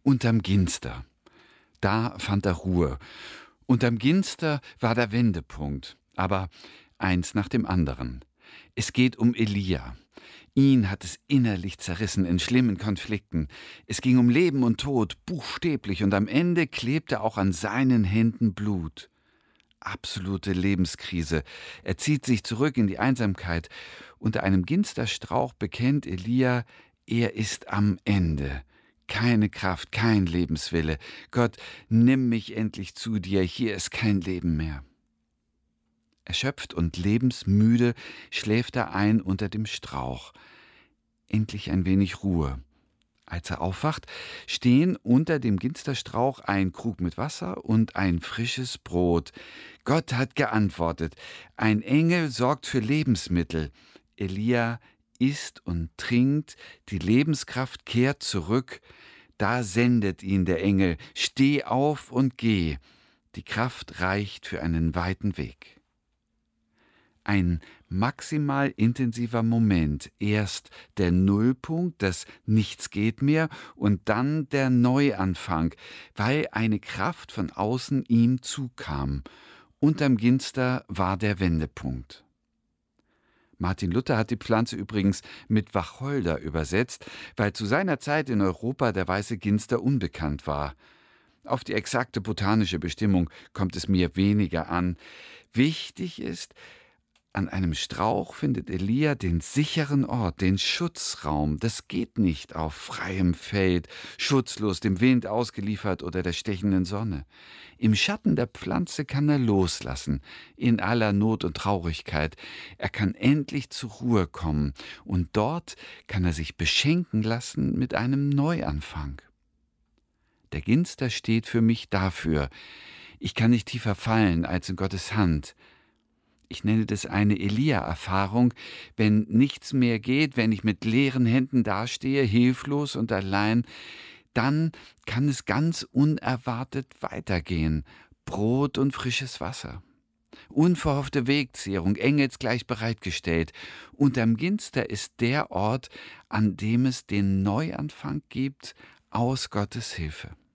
Unterm Ginster. Da fand er Ruhe. Unterm Ginster war der Wendepunkt. Aber eins nach dem anderen. Es geht um Elia. Ihn hat es innerlich zerrissen in schlimmen Konflikten. Es ging um Leben und Tod, buchstäblich, und am Ende klebte auch an seinen Händen Blut. Absolute Lebenskrise. Er zieht sich zurück in die Einsamkeit. Unter einem Ginsterstrauch bekennt Elia, er ist am Ende. Keine Kraft, kein Lebenswille. Gott, nimm mich endlich zu dir, hier ist kein Leben mehr. Erschöpft und lebensmüde schläft er ein unter dem Strauch. Endlich ein wenig Ruhe. Als er aufwacht, stehen unter dem Ginsterstrauch ein Krug mit Wasser und ein frisches Brot. Gott hat geantwortet. Ein Engel sorgt für Lebensmittel. Elia isst und trinkt, die Lebenskraft kehrt zurück. Da sendet ihn der Engel. Steh auf und geh. Die Kraft reicht für einen weiten Weg. Ein maximal intensiver Moment. Erst der Nullpunkt, das Nichts geht mehr, und dann der Neuanfang, weil eine Kraft von außen ihm zukam. Unterm Ginster war der Wendepunkt. Martin Luther hat die Pflanze übrigens mit Wacholder übersetzt, weil zu seiner Zeit in Europa der weiße Ginster unbekannt war. Auf die exakte botanische Bestimmung kommt es mir weniger an. Wichtig ist, an einem Strauch findet Elia den sicheren Ort, den Schutzraum. Das geht nicht auf freiem Feld, schutzlos, dem Wind ausgeliefert oder der stechenden Sonne. Im Schatten der Pflanze kann er loslassen, in aller Not und Traurigkeit. Er kann endlich zur Ruhe kommen und dort kann er sich beschenken lassen mit einem Neuanfang. Der Ginster steht für mich dafür. Ich kann nicht tiefer fallen als in Gottes Hand. Ich nenne das eine Elia-Erfahrung, wenn nichts mehr geht, wenn ich mit leeren Händen dastehe, hilflos und allein, dann kann es ganz unerwartet weitergehen. Brot und frisches Wasser. Unverhoffte Wegzehrung, engelsgleich bereitgestellt. Unterm Ginster ist der Ort, an dem es den Neuanfang gibt, aus Gottes Hilfe.